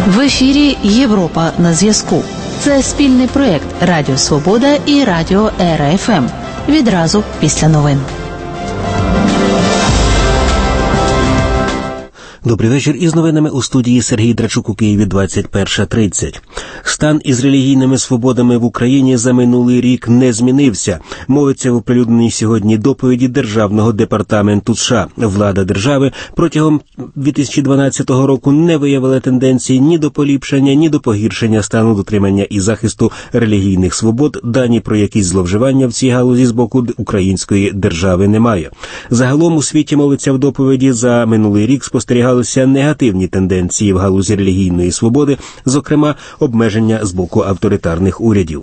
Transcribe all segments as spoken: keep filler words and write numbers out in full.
В ефірі «Європа на зв'язку». Це спільний проєкт Радіо Свобода і Радіо Ера Еф Ем. Відразу після новин. Добрий вечір. Із новинами у студії Сергій Драчук у Києві двадцять перша тридцять. Стан із релігійними свободами в Україні за минулий рік не змінився. Мовиться в оприлюдненій сьогодні доповіді Державного департаменту США. Влада держави протягом дві тисячі дванадцятого року не виявила тенденції ні до поліпшення, ні до погіршення стану дотримання і захисту релігійних свобод, дані про якісь зловживання в цій галузі з боку української держави немає. Загалом у світі, мовиться в доповіді, за минулий рік спостерігали негативні тенденції в галузі релігійної свободи, зокрема, обмеження з боку авторитарних урядів.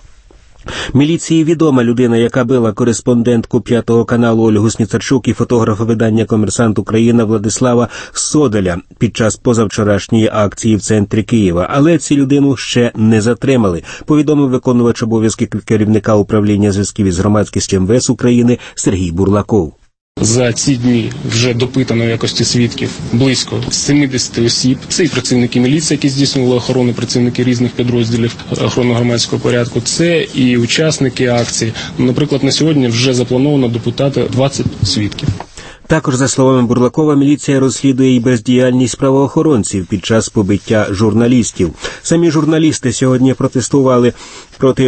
Міліції відома людина, яка била кореспондентку П'ятого каналу Ольгу Сніцарчук і фотографа видання «Комерсант Україна» Владислава Соделя під час позавчорашньої акції в центрі Києва. Але цю людину ще не затримали, повідомив виконувач обов'язки керівника управління зв'язків із громадськістю Ем Ве Ес України Сергій Бурлаков. За ці дні вже допитано в якості свідків близько сімдесят осіб. Це і працівники міліції, які здійснювали охорону, працівники різних підрозділів охорони громадського порядку. Це і учасники акції. Наприклад, на сьогодні вже заплановано допитати двадцять свідків. Також, за словами Бурлакова, міліція розслідує і бездіяльність правоохоронців під час побиття журналістів. Самі журналісти сьогодні протестували проти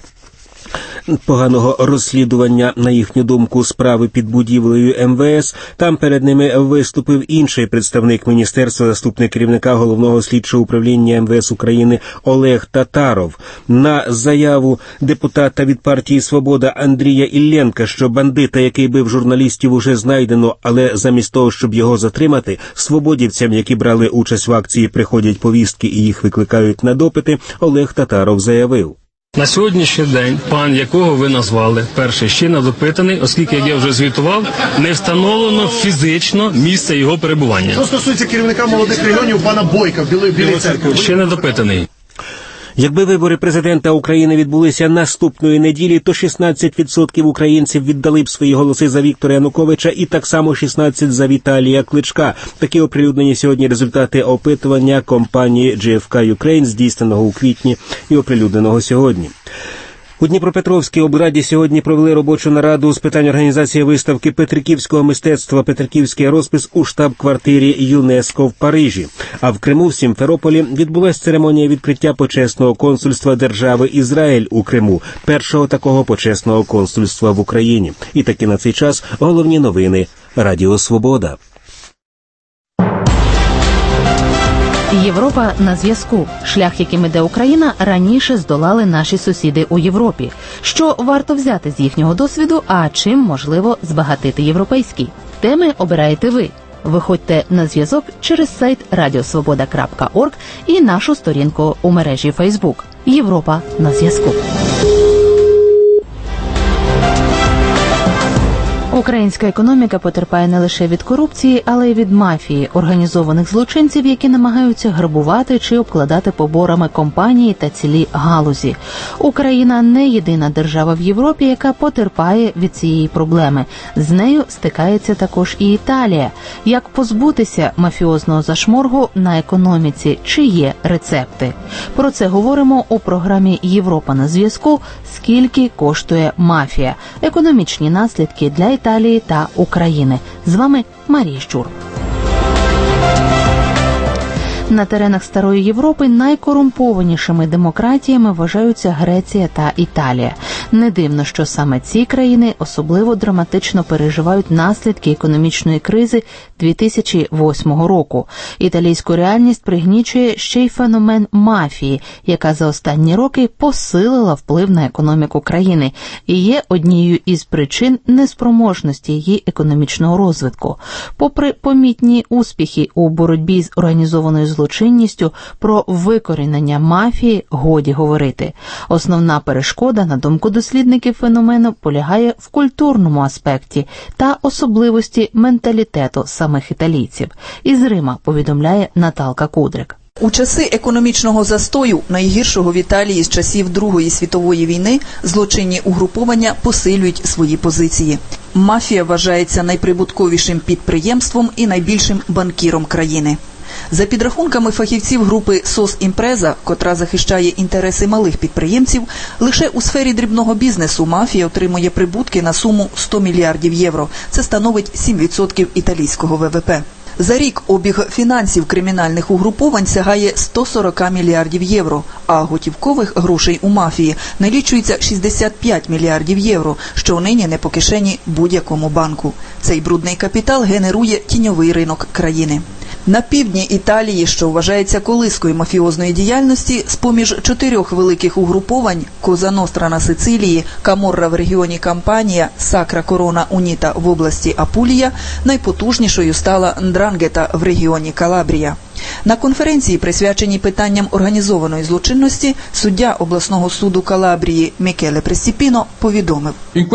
поганого розслідування, на їхню думку, справи під будівлею Ем Ве Ес. Там перед ними виступив інший представник міністерства, заступник керівника головного слідчого управління Ем Ве Ес України Олег Татаров. На заяву депутата від партії «Свобода» Андрія Іллєнка, що бандита, який бив журналістів, уже знайдено, але замість того, щоб його затримати, свободівцям, які брали участь в акції, приходять повістки і їх викликають на допити, Олег Татаров заявив. На сьогоднішній день пан, якого ви назвали, перший ще не допитаний, оскільки, як я вже звітував, не встановлено фізично місце його перебування. Що стосується керівника молодих регіонів, пана Бойка в Білій, Білій церкві? Ще не допитаний. Якби вибори президента України відбулися наступної неділі, то шістнадцять відсотків українців віддали б свої голоси за Віктора Януковича і так само шістнадцять відсотків за Віталія Кличка. Такі оприлюднені сьогодні результати опитування компанії Джі Еф Ка Юкрейн, здійсненого у квітні і оприлюдненого сьогодні. У Дніпропетровській облраді сьогодні провели робочу нараду з питань організації виставки петриківського мистецтва «Петриківський розпис» у штаб-квартирі ЮНЕСКО в Парижі. А в Криму, в Сімферополі, відбулася церемонія відкриття почесного консульства держави Ізраїль у Криму, першого такого почесного консульства в Україні. І таки на цей час головні новини Радіо Свобода. Європа на зв'язку. Шлях, яким іде Україна, раніше здолали наші сусіди у Європі. Що варто взяти з їхнього досвіду, а чим можливо збагатити європейський? Теми обираєте ви. Виходьте на зв'язок через сайт радіо свобода крапка орг і нашу сторінку у мережі Фейсбук. Європа на зв'язку. Українська економіка потерпає не лише від корупції, але й від мафії, організованих злочинців, які намагаються грабувати чи обкладати поборами компанії та цілі галузі. Україна не єдина держава в Європі, яка потерпає від цієї проблеми. З нею стикається також і Італія. Як позбутися мафіозного зашморгу на економіці? Чи є рецепти? Про це говоримо у програмі «Європа на зв'язку. Скільки коштує мафія? Економічні наслідки для Італії та України. З вами Марія Щур. На теренах Старої Європи найкорумпованішими демократіями вважаються Греція та Італія. Не дивно, що саме ці країни особливо драматично переживають наслідки економічної кризи дві тисячі восьмого року. Італійську реальність пригнічує ще й феномен мафії, яка за останні роки посилила вплив на економіку країни і є однією із причин неспроможності її економічного розвитку. Попри помітні успіхи у боротьбі з організованою злочинністю, про викорінення мафії годі говорити. Основна перешкода, на думку дослідників феномену, полягає в культурному аспекті та особливості менталітету самих італійців. Із Рима повідомляє Наталка Кудрик. У часи економічного застою, найгіршого в Італії з часів Другої світової війни, злочинні угруповання посилюють свої позиції. Мафія вважається найприбутковішим підприємством і найбільшим банкіром країни. За підрахунками фахівців групи «Сос Імпреза», котра захищає інтереси малих підприємців, лише у сфері дрібного бізнесу мафія отримує прибутки на суму сто мільярдів євро. Це становить сім відсотків італійського ве ве пе. За рік обіг фінансів кримінальних угруповань сягає сто сорок мільярдів євро, а готівкових грошей у мафії налічується шістдесят п'ять мільярдів євро, що нині не по кишені будь-якому банку. Цей брудний капітал генерує тіньовий ринок країни. На півдні Італії, що вважається колискою мафіозної діяльності, з-поміж чотирьох великих угруповань – Коза Ностра на Сицилії, Каморра в регіоні Кампанія, Сакра Корона Уніта в області Апулія, найпотужнішою стала Ндрангета в регіоні Калабрія. На конференції, присвяченій питанням організованої злочинності, суддя обласного суду Калабрії Мікеле Пресіпіно повідомив.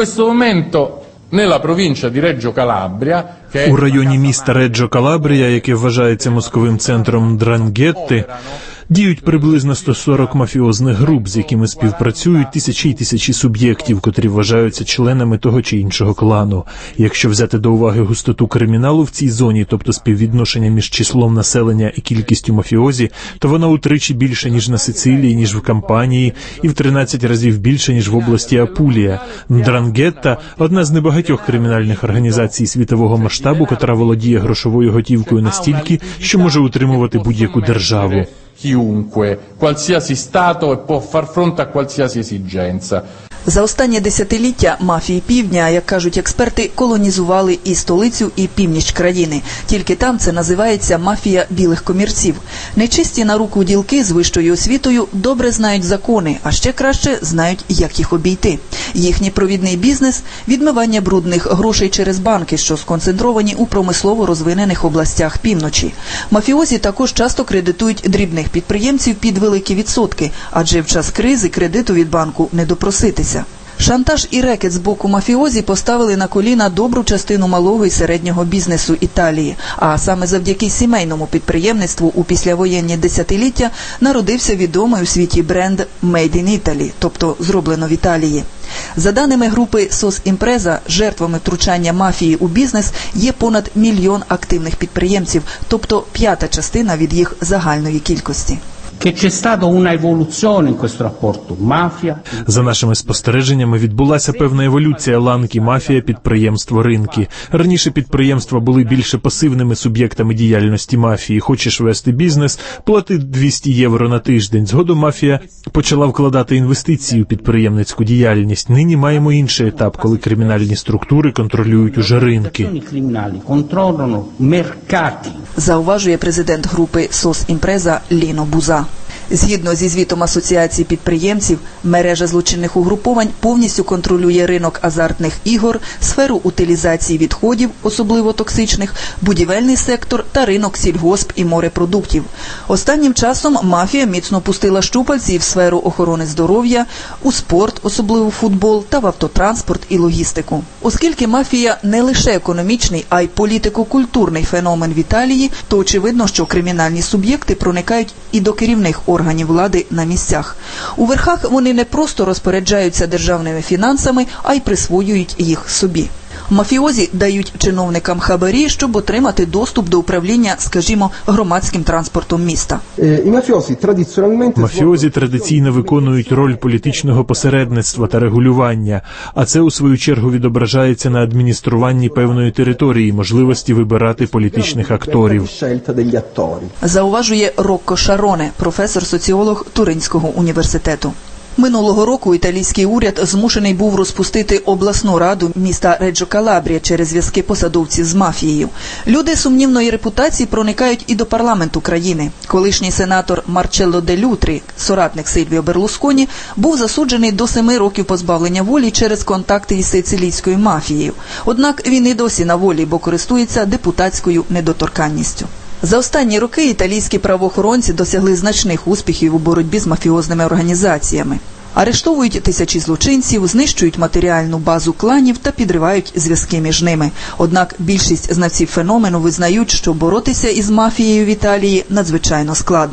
У районі міста Реджо Калабрія, яке вважається мозковим центром Ндрангетти, діють приблизно сто сорок мафіозних груп, з якими співпрацюють тисячі й тисячі суб'єктів, котрі вважаються членами того чи іншого клану. Якщо взяти до уваги густоту криміналу в цій зоні, тобто співвідношення між числом населення і кількістю мафіозі, то вона утричі більше, ніж на Сицилії, ніж в Кампанії, і в тринадцять разів більше, ніж в області Апулія. Ндрангетта – одна з небагатьох кримінальних організацій світового масштабу, котра володіє грошовою готівкою настільки, що може утримувати будь-яку державу. Chiunque, qualsiasi Stato e può far fronte a qualsiasi esigenza. За останнє десятиліття мафії півдня, як кажуть експерти, колонізували і столицю, і північ країни. Тільки там це називається мафія білих комірців. Нечисті на руку ділки з вищою освітою добре знають закони, а ще краще знають, як їх обійти. Їхній провідний бізнес – відмивання брудних грошей через банки, що сконцентровані у промислово розвинених областях півночі. Мафіозі також часто кредитують дрібних підприємців під великі відсотки, адже в час кризи кредиту від банку не допроситися. Шантаж і рекет з боку мафіозі поставили на коліна добру частину малого і середнього бізнесу Італії, а саме завдяки сімейному підприємництву у післявоєнні десятиліття народився відомий у світі бренд «Made in Italy», тобто «зроблено в Італії». За даними групи «Сос Імпреза», жертвами втручання мафії у бізнес є понад мільйон активних підприємців, тобто п'ята частина від їх загальної кількості. За нашими спостереженнями, відбулася певна еволюція ланки мафія-підприємство-ринки. Раніше підприємства були більше пасивними суб'єктами діяльності мафії. Хочеш вести бізнес – плати двісті євро на тиждень. Згодом мафія почала вкладати інвестиції у підприємницьку діяльність. Нині маємо інший етап, коли кримінальні структури контролюють уже ринки. Зауважує президент групи «Сос Імпреза» Ліно Буза. Згідно зі звітом Асоціації підприємців, мережа злочинних угруповань повністю контролює ринок азартних ігор, сферу утилізації відходів, особливо токсичних, будівельний сектор та ринок сільгосп і морепродуктів. Останнім часом мафія міцно пустила щупальці в сферу охорони здоров'я, у спорт, особливо футбол, та в автотранспорт і логістику. Оскільки мафія не лише економічний, а й політико-культурний феномен в Італії, то очевидно, що кримінальні суб'єкти проникають і до керівних органів влади на місцях. У верхах вони не просто розпоряджаються державними фінансами, а й присвоюють їх собі. Мафіозі дають чиновникам хабарі, щоб отримати доступ до управління, скажімо, громадським транспортом міста. Мафіозі традиційно виконують роль політичного посередництва та регулювання, а це у свою чергу відображається на адмініструванні певної території, можливості вибирати політичних акторів. Зауважує Рокко Шароне, професор-соціолог Туринського університету. Минулого року італійський уряд змушений був розпустити обласну раду міста Реджо Калабрія через зв'язки посадовців з мафією. Люди сумнівної репутації проникають і до парламенту країни. Колишній сенатор Марчелло Де Лютрі, соратник Сильвіо Берлусконі, був засуджений до семи років позбавлення волі через контакти із сицилійською мафією. Однак він і досі на волі, бо користується депутатською недоторканністю. За останні роки італійські правоохоронці досягли значних успіхів у боротьбі з мафіозними організаціями. Арештовують тисячі злочинців, знищують матеріальну базу кланів та підривають зв'язки між ними. Однак більшість знавців феномену визнають, що боротися із мафією в Італії надзвичайно складно.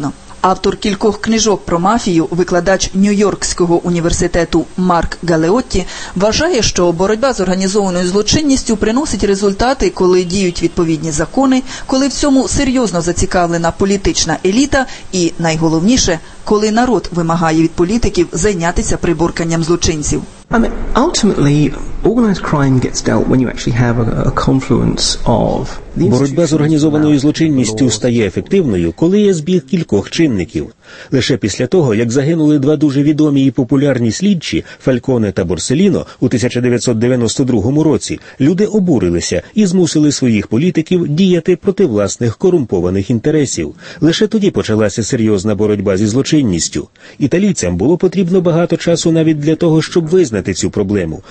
Автор кількох книжок про мафію, викладач Нью-Йоркського університету Марк Галеотті, вважає, що боротьба з організованою злочинністю приносить результати, коли діють відповідні закони, коли в цьому серйозно зацікавлена політична еліта і, найголовніше, коли народ вимагає від політиків зайнятися приборканням злочинців. I mean, ultimately, organized crime gets dealt when you actually have a, a confluence of... Боротьба з організованою злочинністю стає ефективною, коли є збіг кількох чинників. Лише після того, як загинули два дуже відомі і популярні слідчі Фальконе та Борселіно у тисяча дев'ятсот дев'яносто другому році, люди обурилися і змусили своїх політиків діяти проти власних корумпованих інтересів. Лише тоді почалася серйозна боротьба зі злочинністю. Італійцям було потрібно багато часу навіть для того, щоб визнати цю проблему.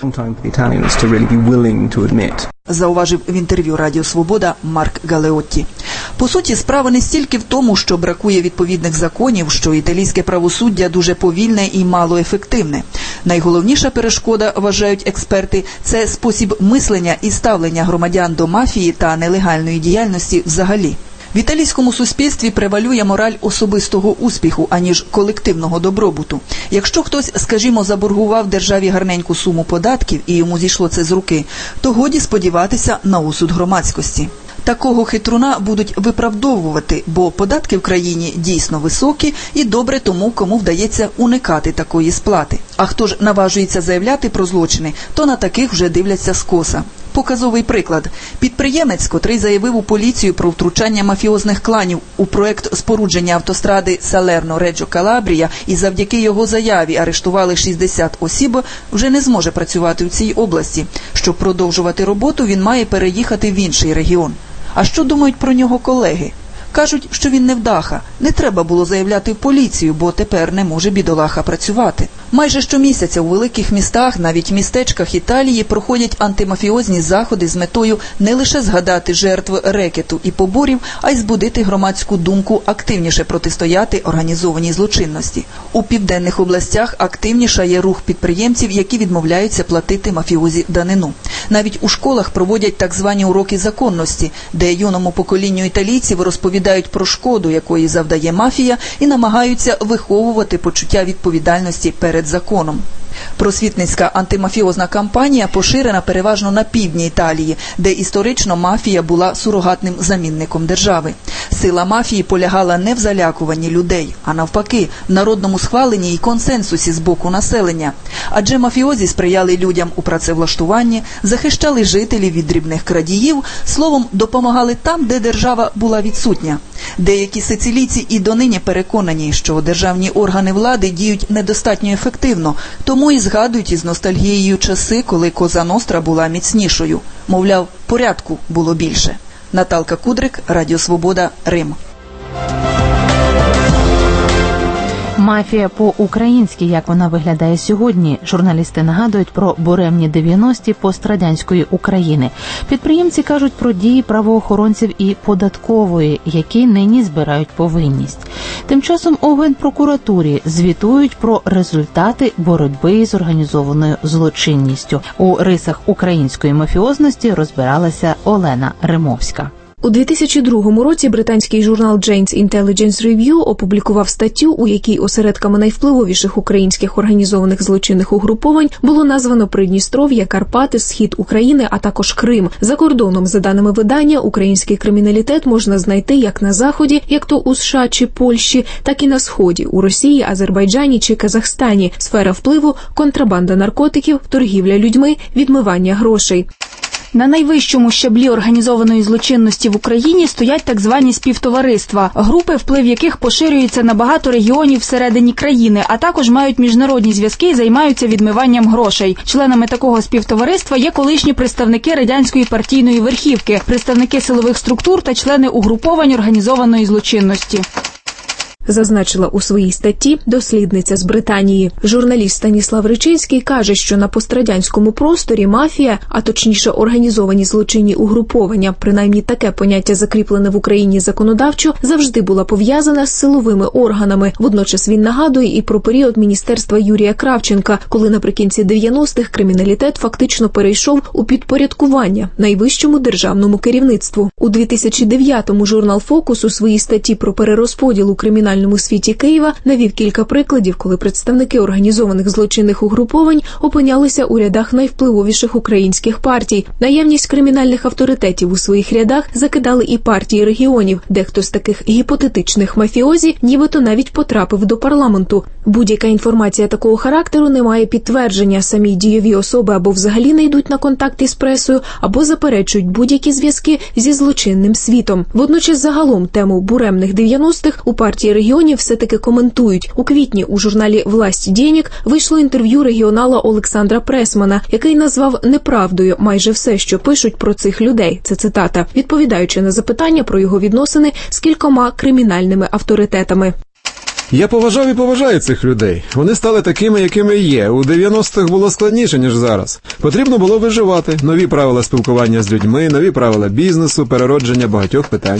Зауважив в інтерв'ю Радіо Свобода Марк Галеотті. По суті, справа не стільки в тому, що бракує відповідних законів, що італійське правосуддя дуже повільне і малоефективне. Найголовніша перешкода, вважають експерти, це спосіб мислення і ставлення громадян до мафії та нелегальної діяльності взагалі. В італійському суспільстві превалює мораль особистого успіху, аніж колективного добробуту. Якщо хтось, скажімо, заборгував державі гарненьку суму податків і йому зійшло це з руки, то годі сподіватися на осуд громадськості. Такого хитруна будуть виправдовувати, бо податки в країні дійсно високі і добре тому, кому вдається уникати такої сплати. А хто ж наважується заявляти про злочини, то на таких вже дивляться скоса. Показовий приклад. Підприємець, котрий заявив у поліцію про втручання мафіозних кланів у проект спорудження автостради Салерно-Реджо Калабрія і завдяки його заяві арештували шістдесят осіб, вже не зможе працювати у цій області. Щоб продовжувати роботу, він має переїхати в інший регіон. А що думають про нього колеги? Кажуть, що він невдаха. Не треба було заявляти в поліцію, бо тепер не може бідолаха працювати. Майже щомісяця у великих містах, навіть містечках Італії, проходять антимафіозні заходи з метою не лише згадати жертв рекету і поборів, а й збудити громадську думку активніше протистояти організованій злочинності. У південних областях активніше є рух підприємців, які відмовляються платити мафіозі данину. Навіть у школах проводять так звані уроки законності, де юному поколінню італійців розповідають про шкоду, якої завдає мафія, і намагаються виховувати почуття відповідальності перед законом. Просвітницька антимафіозна кампанія поширена переважно на півдні Італії, де історично мафія була сурогатним замінником держави. Сила мафії полягала не в залякуванні людей, а навпаки, в народному схваленні і консенсусі з боку населення. Адже мафіозі сприяли людям у працевлаштуванні, захищали жителів від дрібних крадіїв, словом, допомагали там, де держава була відсутня. Деякі сицилійці і донині переконані, що державні органи влади діють недостатньо ефективно, тому і згадують із ностальгією часи, коли Коза Ностра була міцнішою. Мовляв, порядку було більше. Наталка Кудрик, Радіо Свобода, Рим. Мафія по-українськи, як вона виглядає сьогодні. Журналісти нагадують про буремні дев'яності пострадянської України. Підприємці кажуть про дії правоохоронців і податкової, які нині збирають повинність. Тим часом у Генпрокуратурі звітують про результати боротьби з організованою злочинністю. У рисах української мафіозності розбиралася Олена Римовська. У дві тисячі другому році британський журнал Jane's Intelligence Review опублікував статтю, у якій осередками найвпливовіших українських організованих злочинних угруповань було названо Придністров'я, Карпати, Схід України, а також Крим. За кордоном, за даними видання, український криміналітет можна знайти як на Заході, як то у США чи Польщі, так і на Сході, у Росії, Азербайджані чи Казахстані. Сфера впливу – контрабанда наркотиків, торгівля людьми, відмивання грошей. На найвищому щаблі організованої злочинності в Україні стоять так звані співтовариства, групи, вплив яких поширюється на багато регіонів всередині країни, а також мають міжнародні зв'язки і займаються відмиванням грошей. Членами такого співтовариства є колишні представники радянської партійної верхівки, представники силових структур та члени угруповань організованої злочинності. Зазначила у своїй статті дослідниця з Британії. Журналіст Станіслав Ричинський каже, що на пострадянському просторі мафія, а точніше організовані злочинні угруповання, принаймні таке поняття закріплене в Україні законодавчо, завжди була пов'язана з силовими органами. Водночас він нагадує і про період міністерства Юрія Кравченка, коли наприкінці дев'яностих криміналітет фактично перейшов у підпорядкування найвищому державному керівництву. У дві тисячі дев'ятому журнал «Фокус» у своїй статті про перерозподіл у кримінальному центральному світі Києва навів кілька прикладів, коли представники організованих злочинних угруповань опинялися у рядах найвпливовіших українських партій. Наявність кримінальних авторитетів у своїх рядах закидали і партії регіонів. Дехто з таких гіпотетичних мафіозі нібито навіть потрапив до парламенту. Будь-яка інформація такого характеру не має підтвердження. Самі дієві особи або взагалі не йдуть на контакт із пресою, або заперечують будь-які зв'язки зі злочинним світом. Водночас загалом тему буремних дев'яностих у партії регіонів все-таки коментують. У квітні у журналі «Власть денег» вийшло інтерв'ю регіонала Олександра Пресмана, який назвав неправдою майже все, що пишуть про цих людей. Це цитата, відповідаючи на запитання про його відносини з кількома кримінальними авторитетами. Я поважав і поважаю цих людей. Вони стали такими, якими є. У дев'яностих було складніше, ніж зараз. Потрібно було виживати. Нові правила спілкування з людьми, нові правила бізнесу, переродження багатьох питань.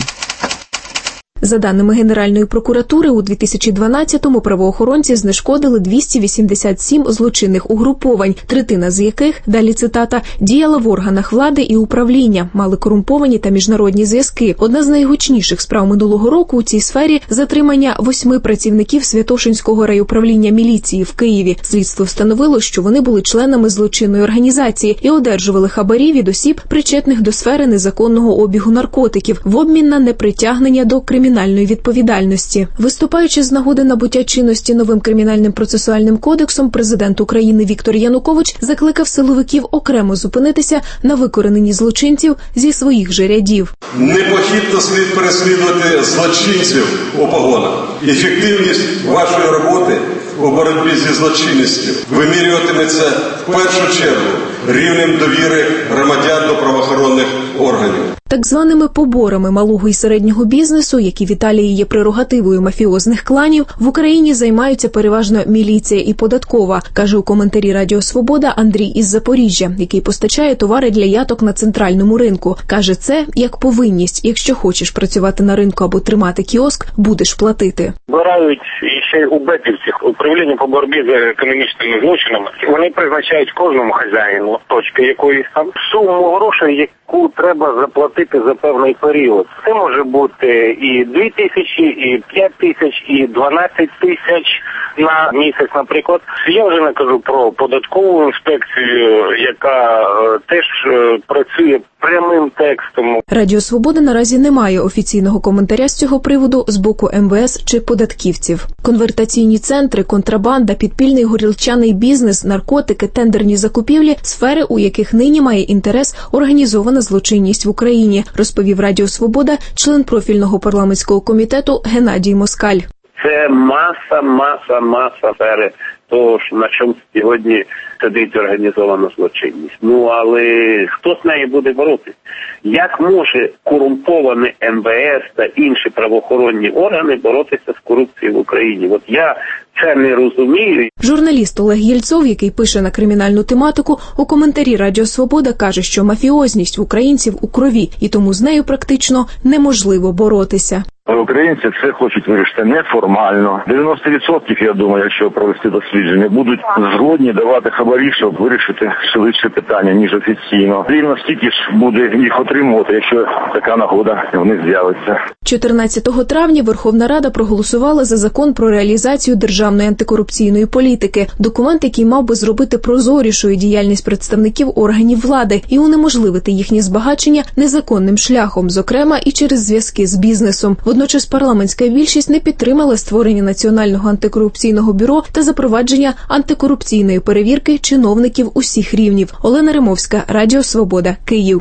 За даними Генеральної прокуратури, у дві тисячі дванадцятому правоохоронці знешкодили двісті вісімдесят сім злочинних угруповань, третина з яких, далі цитата, діяла в органах влади і управління, мали корумповані та міжнародні зв'язки. Одна з найгучніших справ минулого року у цій сфері – затримання восьми працівників Святошинського райуправління міліції в Києві. Слідство встановило, що вони були членами злочинної організації і одержували хабарі від осіб, причетних до сфери незаконного обігу наркотиків, в обмін на непритягнення до кримінальної відповідальності. Виступаючи з нагоди набуття чинності новим кримінальним процесуальним кодексом, президент України Віктор Янукович закликав силовиків окремо зупинитися на викорененні злочинців зі своїх же рядів. Непохитно слід переслідувати злочинців у погонах. Ефективність вашої роботи у боротьбі зі злочинністю вимірюватиметься в першу чергу рівнем довіри громадян до правоохоронних органів. Так званими поборами малого і середнього бізнесу, які в Італії є прерогативою мафіозних кланів, в Україні займаються переважно міліція і податкова, каже у коментарі Радіо Свобода Андрій із Запоріжжя, який постачає товари для яток на центральному ринку. Каже, це як повинність. Якщо хочеш працювати на ринку або тримати кіоск, будеш платити. Збирають ще у бепівцях, управління по боротьбі з економічними злочинами. Вони призначають кожному хазяїну точки якоїсь там суму грошей, яку треба заплатити за певний період. Це може бути і дві тисячі, і п'ять тисяч, і дванадцять тисяч на місяць, наприклад. Я вже не кажу про податкову інспекцію, яка е, теж е, працює прямим текстом. Радіо Свобода наразі не має офіційного коментаря з цього приводу з боку ем ве ес чи податківців. Конвертаційні центри, контрабанда, підпільний горілчаний бізнес, наркотики, тендерні закупівлі – сфери, у яких нині має інтерес організована злочинність в Україні, розповів Радіо Свобода член профільного парламентського комітету Геннадій Москаль. Це маса, маса, маса сфери того, на чому сьогодні сидить організована злочинність. Ну, але хто з нею буде боротися? Як може корумповане ем ве ес та інші правоохоронні органи боротися з корупцією в Україні? От я це не розумію. Журналіст Олег Єльцов, який пише на кримінальну тематику, у коментарі Радіо Свобода каже, що мафіозність українців у крові, і тому з нею практично неможливо боротися. Українці це хочуть вирішити неформально. дев'яносто відсотків, я думаю, якщо провести дослідження, будуть згодні давати хабарі, щоб вирішити швидше питання, ніж офіційно. Рівно стільки ж буде їх отримувати, якщо така нагода в них з'явиться. чотирнадцятого травня Верховна Рада проголосувала за закон про реалізацію державної антикорупційної політики. Документ, який мав би зробити прозорішою діяльність представників органів влади і унеможливити їхнє збагачення незаконним шляхом, зокрема і через зв'язки з бізнесом. Водночас парламентська більшість не підтримала створення Національного антикорупційного бюро та запровадження антикорупційної перевірки чиновників усіх рівнів. Олена Римовська, Радіо Свобода, Київ.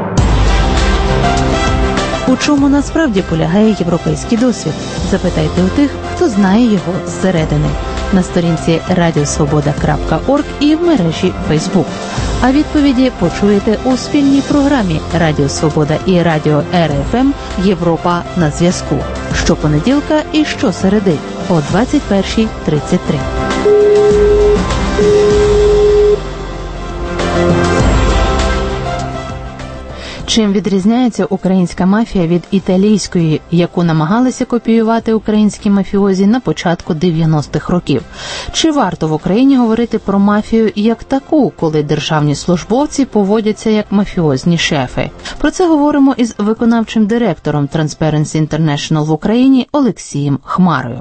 У чому насправді полягає європейський досвід? Запитайте у тих, хто знає його зсередини. На сторінці радіосвобода крапка орг і в мережі Фейсбук. А відповіді почуєте у спільній програмі Радіо Свобода і Радіо Ер Еф Ем «Європа на зв'язку». Щопонеділка і щосереди о двадцять першій тридцять три. Чим відрізняється українська мафія від італійської, яку намагалися копіювати українські мафіозі на початку дев'яностих років? Чи варто в Україні говорити про мафію як таку, коли державні службовці поводяться як мафіозні шефи? Про це говоримо із виконавчим директором Transparency International в Україні Олексієм Хмарою.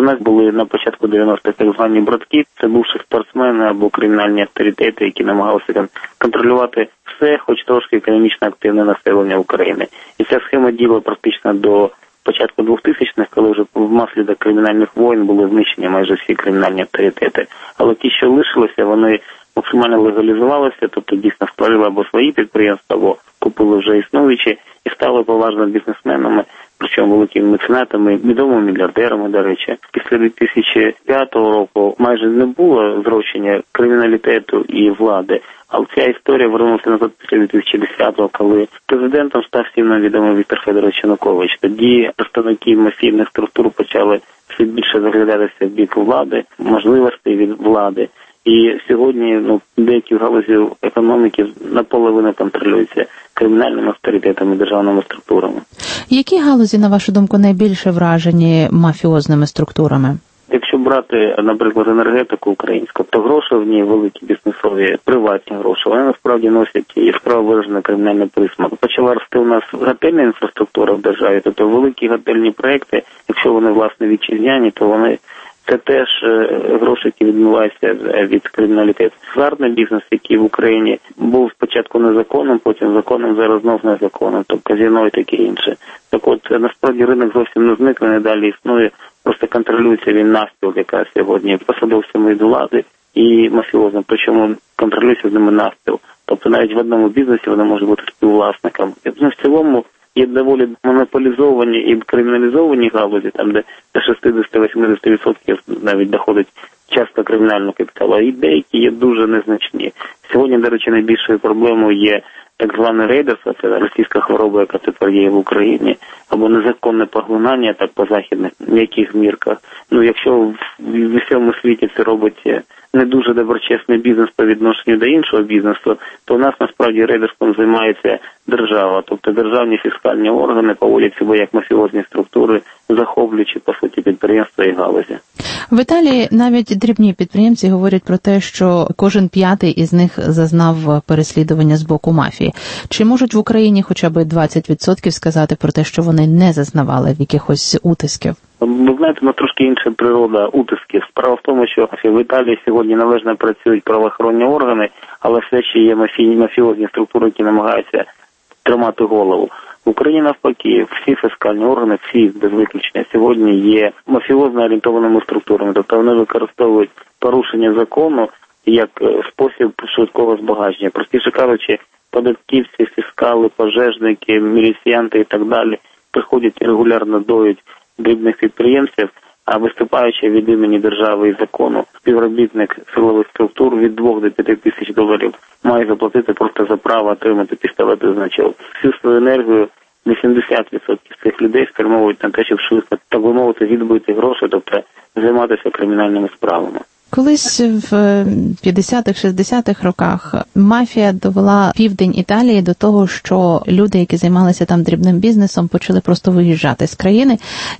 У нас були на початку дев'яностих так звані братки, це бувші спортсмени або кримінальні авторитети, які намагалися контролювати все, хоч трошки економічно активне населення України. І ця схема діяла практично до початку двохтисячних, коли вже внаслідок кримінальних воєн були знищені майже всі кримінальні авторитети. Але ті, що лишилися, вони максимально легалізувалися, тобто дійсно створили або свої підприємства, або купили вже існуючі і стали поважними бізнесменами, причому великими меценатами, відомими мільярдерами, до речі. Після дві тисячі п'ятого року майже не було зрощення криміналітету і влади, але ця історія вернулася назад після дві тисячі десятого, коли президентом став всім нам відомий Віктор Федорович Янукович. Тоді представники мафійних структур почали все більше заглядатися в бік влади, можливостей від влади. І сьогодні ну, деякі галузі економіки наполовину контролюються кримінальними авторитетами, державними структурами. Які галузі, на вашу думку, найбільше вражені мафіозними структурами? Якщо брати, наприклад, енергетику українську, то гроші в ній великі бізнесові, приватні гроші, вони насправді носять яскраво виражений кримінальний присмак. Почала рости у нас готельна інфраструктура в державі, тобто великі готельні проекти, якщо вони, власне, вітчизняні, то вони це теж гроші, які відмиваються від криміналітету. Азартний бізнес, який в Україні був спочатку незаконним, потім законним, зараз знов незаконним, тобто казино і таке інше. Так от, насправді ринок зовсім не зникне, не далі існує, просто контролюється він навпіл, яка сьогодні посадовцями від влади і мафіозом, причому контролюється з ними навпіл. Тобто навіть в одному бізнесі вони можуть бути співвласником. Ну, в цілому є доволі монополізовані і криміналізовані галузі, там де до шістдесят-вісімдесят відсотків навіть доходить часто кримінального капіталу, і деякі є дуже незначні. Сьогодні, до речі, найбільшою проблемою є так зване рейдерство, це російська хвороба, яка тепер є в Україні, або незаконне поглинання, так по західних м'яких мірках. Ну, якщо в, в усьому світі це робить не дуже доброчесний бізнес по відношенню до іншого бізнесу, то у нас насправді рейдерством займається держава. Тобто державні фіскальні органи поводять себе як мафіозні структури, захоплюючи, по суті, підприємства і галузі. В Італії навіть дрібні підприємці говорять про те, що кожен п'ятий із них зазнав переслідування з боку мафії. Чи можуть в Україні хоча б двадцять відсотків сказати про те, що вони не зазнавали якихось утисків? Ви знаєте, ну трошки інша природа утисків. Справа в тому, що в Італії сьогодні належно працюють правоохоронні органи, але все ще є мафі... мафіозні структури, які намагаються тримати голову. В Україні навпаки, всі фіскальні органи, всі без виключення сьогодні є мафіозно орієнтованими структурами. Тобто вони використовують порушення закону як спосіб швидкого збагачення. Простіше кажучи, податківці, фіскали, пожежники, міліціянти і так далі приходять і регулярно доють дрібних підприємців, а виступаючи від імені держави і закону, співробітник силових структур від двох до п'яти тисяч доларів має заплатити просто за право отримати пістолет і значок. Всю свою енергію вісімдесят відсотків цих людей спрямовують на те, щоб швидко, так би мовити, відбити гроші, тобто займатися кримінальними справами. Колись в п'ятдесятих-шістдесятих роках мафія довела південь Італії до того, що люди, які займалися там дрібним бізнесом, почали просто виїжджати з країни,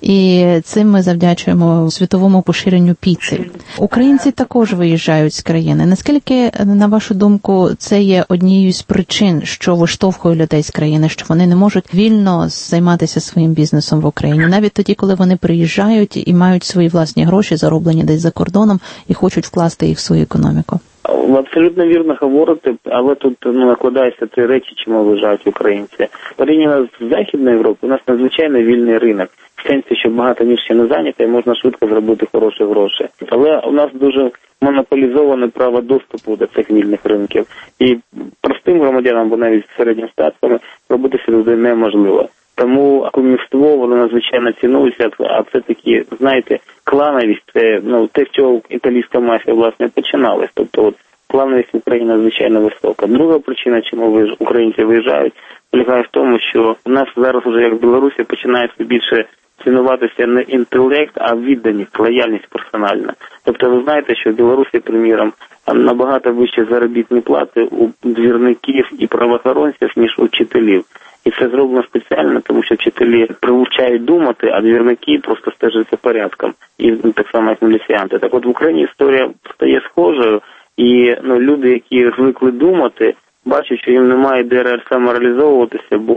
і цим ми завдячуємо світовому поширенню піци. Українці також виїжджають з країни. Наскільки, на вашу думку, це є однією з причин, що виштовхує людей з країни, що вони не можуть вільно займатися своїм бізнесом в Україні, навіть тоді, коли вони приїжджають і мають свої власні гроші, зароблені десь за кордоном, і хочуть вкласти їх в свою економіку? Ви абсолютно вірно говорите, але тут ну, накладаються три речі, чому виїжджають українці. Порівняно з Західною Європою, у нас надзвичайно вільний ринок. В сенсі, що багато ніж ще не зайнято, і можна швидко зробити хороші гроші. Але у нас дуже монополізоване право доступу до цих вільних ринків. І простим громадянам, або навіть середнім статками, робити сюди неможливо. Тому кумівство, воно надзвичайно цінується, а це такі, знаєте, клановість, це ну, те, з чого італійська мафія, власне, починалась. Тобто, от, клановість в Україні надзвичайно висока. Друга причина, чому українці виїжджають, полягає в тому, що у нас зараз вже, як в Білорусі, починає все більше цінуватися не інтелект, а відданість, лояльність персональна. Тобто, ви знаєте, що в Білорусі, приміром, набагато вищі заробітні плати у двірників і правоохоронців, ніж у вчителів. І це зроблено спеціально, тому що вчителі привчають думати, а двірники просто стежать за порядком. І так само, як міліціянти. Так от в Україні історія стає схожою, і ну, люди, які звикли думати, бачать, що їм немає де самореалізовуватися, бо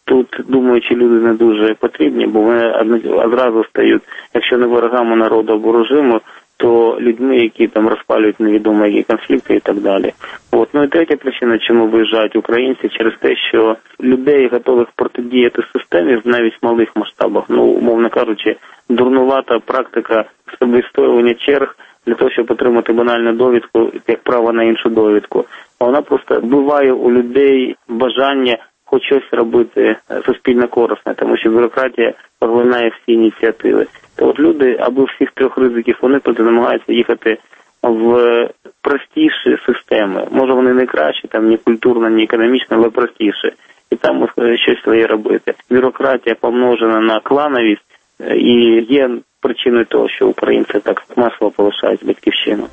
Тут думаючі люди не дуже потрібні, бо вони одразу стають, якщо не ворогами народу або режиму, то людьми, які там розпалюють невідомо які конфлікти і так далі. От. Ну і третя причина, чому виїжджають українці, через те, що людей, готових протидіяти системі, навіть в малих масштабах, ну, умовно кажучи, дурнувата практика вистоювання черг для того, щоб отримати банальну довідку, як право на іншу довідку. А вона просто вбиває у людей бажання хоч щось робити суспільно корисне, тому що бюрократія поглинає всі ініціативи. То от люди, аби всіх трьох ризиків уникнути, намагаються їхати в простіші системи. Може вони не кращі, там ні культурно, ні економічно, але простіші. І там щось своє робити. Бюрократія помножена на клановість і є причиною того, що українці так масово полишають батьківщину.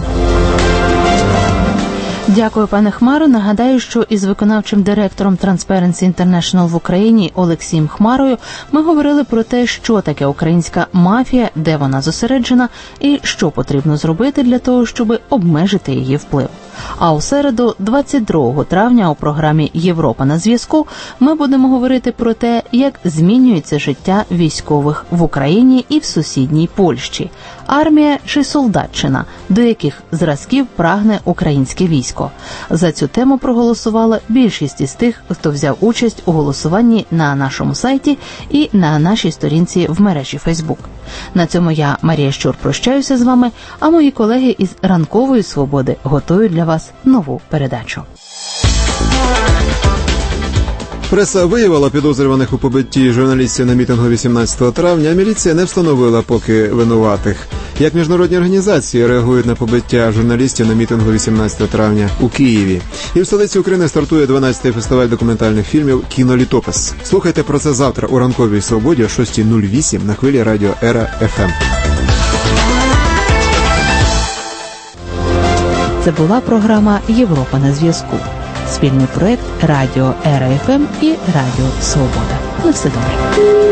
Дякую, пане Хмаро. Нагадаю, що із виконавчим директором Transparency International в Україні Олексієм Хмарою ми говорили про те, що таке українська мафія, де вона зосереджена і що потрібно зробити для того, щоб обмежити її вплив. А у середу, двадцять другого травня, у програмі «Європа на зв'язку» ми будемо говорити про те, як змінюється життя військових в Україні і в сусідній Польщі. Армія чи солдатчина, до яких зразків прагне українське військо. За цю тему проголосувала більшість із тих, хто взяв участь у голосуванні на нашому сайті і на нашій сторінці в мережі Фейсбук. На цьому я, Марія Щур, прощаюся з вами, а мої колеги із «Ранкової свободи» готують для вас нову передачу. Преса виявила підозрюваних у побитті журналістів на мітингу вісімнадцятого травня, а міліція не встановила поки винуватих. Як міжнародні організації реагують на побиття журналістів на мітингу вісімнадцятого травня у Києві. І в столиці України стартує дванадцятий фестиваль документальних фільмів «Кінолітопис». Слухайте про це завтра у «Ранковій свободі» о шостій нуль вісім на хвилі радіо Ера еф ем. Це була програма «Європа на зв'язку». Спільний проект Радіо Ера еф ем і Радіо Свобода. На все добре.